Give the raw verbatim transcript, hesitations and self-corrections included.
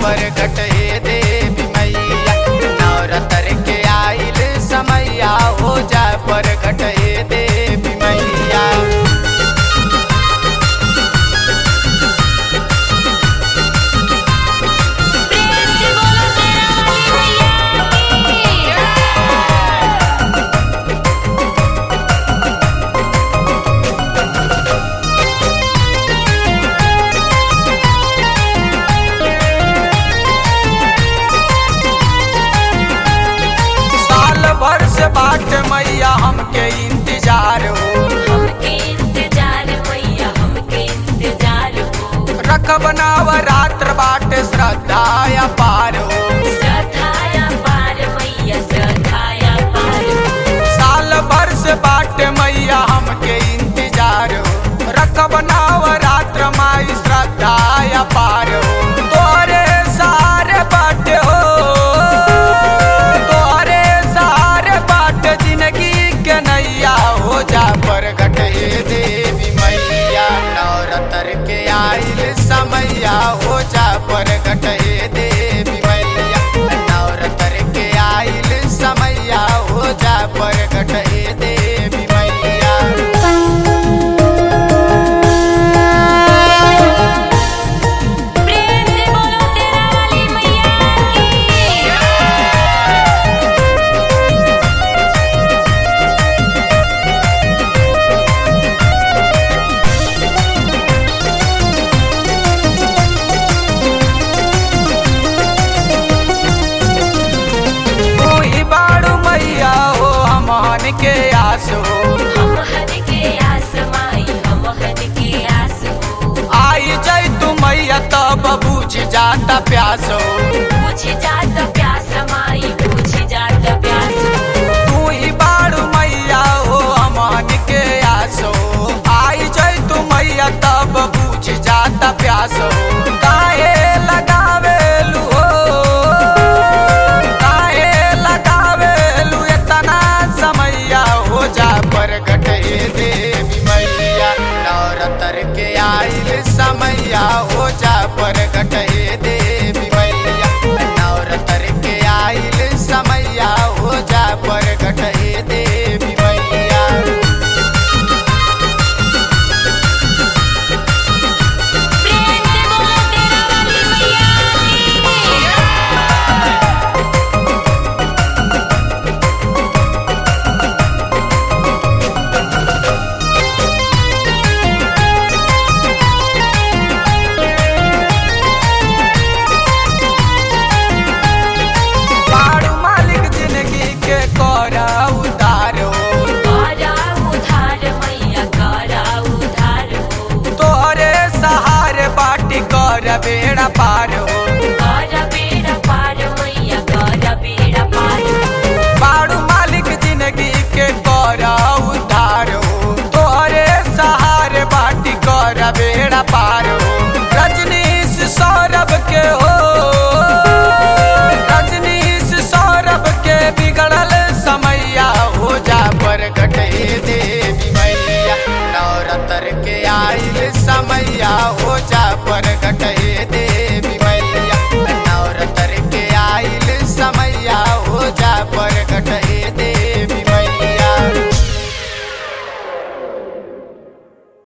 प्रगट हे देवी मैया। नवरात्र के आइल समैया हो जा प्रगट हे देवी मैया। भर से बाट मैया हमके इंतजार हो, हमके इंतजार मैया हमके इंतजार हो। रखब नवरात्र बाट श्रद्धाया पार हो, श्रद्धाया पार मैया श्रद्धाया पार हो। साल भर से बाट मैया हमके इंतजार हो, रखब नवरात्र माई श्रद्धाया पार हो। तोरे सारे बाट हो, हो जा प्रगट हे देवी मैया। नवरात्र के आइल समैया हो जा प्रगट हे देवी मैया। नवरात्र के आइल समैया हो जा प्रगट हे देवी मैया। प्रेम से बोलो तेरा वाली मैया की। हमहन के आस हो, हमहन के आस माई हमहन के आस हो। आई जाई तू मैया तब बुझ जाता प्यास हो, बुझ जाता प्यास माई बुझ जाता प्यास हो। तू ही बाड़ू मैया हो हमहन के आस हो। आई जाई तू मैया तब बुझ जाता प्यास हो। काहे लगावेलू हो, काहे लगावेलू इतना समैया हो जा प्रगट हे देवी मैया। नवरात्र के आइल समैया हो जा प्रगट हे देवी मैया। नवरात्र के आइल समैया हो जा प्रगट हे देवी मैया। प्रेम से बोलो तेरा वाली मैया बाड़ू मालिक जिंदगी के करा उधार हो, करा उधार मैया करा उधार हो। तोहरे सहारे बाटी कर बेड़ा पार हो,